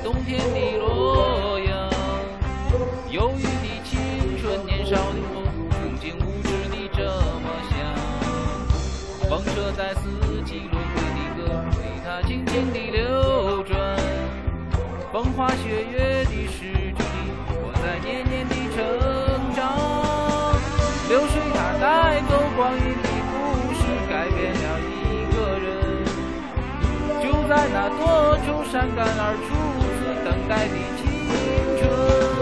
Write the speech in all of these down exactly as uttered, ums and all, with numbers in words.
冬天的洛阳。忧郁的青春，年少的我，曾经无知地这么想。风车在四季轮回的歌，为它轻轻地流转。风花雪月的诗句里，我在年年地成长。流水它带走光阴的故事，改变了一个人。就在那多愁善感而初次等待的青春。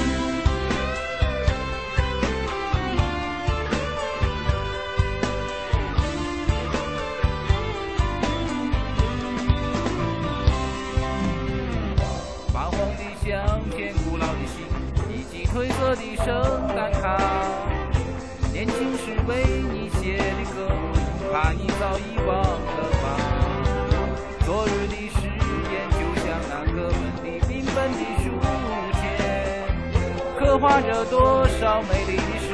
发黄的相片，古老的信，以及褪色的圣诞卡。年轻时为你写的歌，怕你早已忘了吧。昨日的誓言，就像那课本里缤纷的书签，刻画着多少美丽的